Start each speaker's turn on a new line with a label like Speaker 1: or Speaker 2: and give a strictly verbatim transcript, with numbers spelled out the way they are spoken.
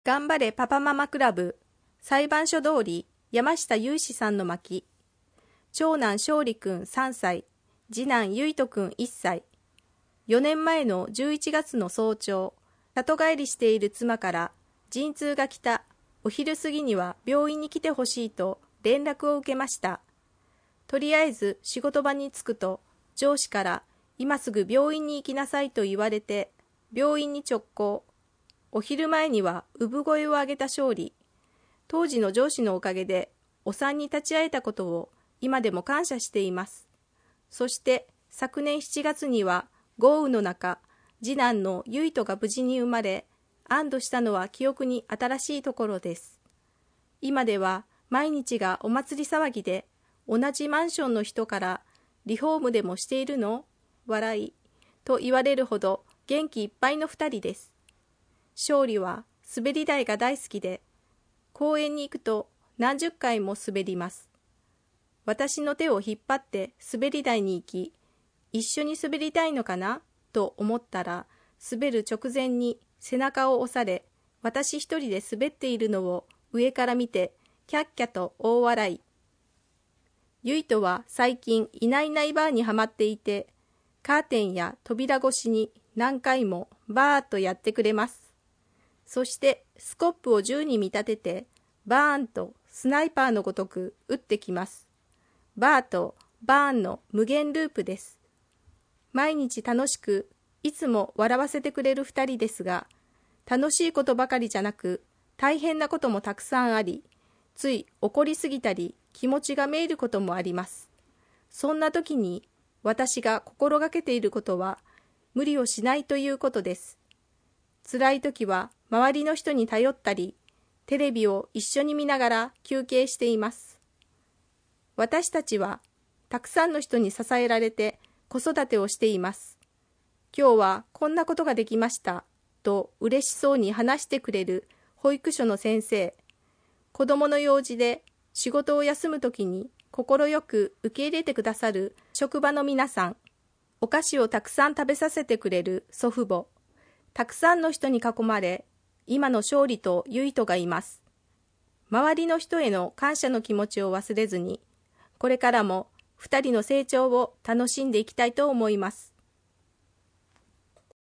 Speaker 1: 頑張れパパママクラブ、裁判所通り山下雄志さんの巻。長男勝利くんさんさい、次男ゆいとくんいっさい。よねんまえのじゅういちがつの早朝、里帰りしている妻から陣痛が来た、お昼過ぎには病院に来てほしいと連絡を受けました。とりあえず仕事場に着くと、上司から今すぐ病院に行きなさいと言われて、病院に直行。お昼前には産声を上げた勝利。当時の上司のおかげでお産に立ち会えたことを今でも感謝しています。そして昨年しちがつには豪雨の中、次男のゆいとが無事に生まれ、安堵したのは記憶に新しいところです。今では毎日がお祭り騒ぎで、同じマンションの人からリフォームでもしているの?笑いと言われるほど元気いっぱいのふたりです。勝利は滑り台が大好きで、公園に行くと何十回も滑ります。私の手を引っ張って滑り台に行き、一緒に滑りたいのかなと思ったら、滑る直前に背中を押され、私一人で滑っているのを上から見て、キャッキャと大笑い。ゆいとは最近いないいないバーにはまっていて、カーテンや扉越しに何回もバーッとやってくれます。そしてスコップを銃に見立てて、バーンとスナイパーのごとく撃ってきます。バーとバーンの無限ループです。毎日楽しく、いつも笑わせてくれる二人ですが、楽しいことばかりじゃなく、大変なこともたくさんあり、つい怒りすぎたり、気持ちがめいることもあります。そんな時に、私が心がけていることは、無理をしないということです。辛い時は、周りの人に頼ったり、テレビを一緒に見ながら休憩しています。私たちは、たくさんの人に支えられて子育てをしています。今日はこんなことができました、と嬉しそうに話してくれる保育所の先生、子供の用事で仕事を休むときに快く受け入れてくださる職場の皆さん、お菓子をたくさん食べさせてくれる祖父母、たくさんの人に囲まれ、今の勝利とゆいとがいます。周りの人への感謝の気持ちを忘れずに、これからも二人の成長を楽しんでいきたいと思います。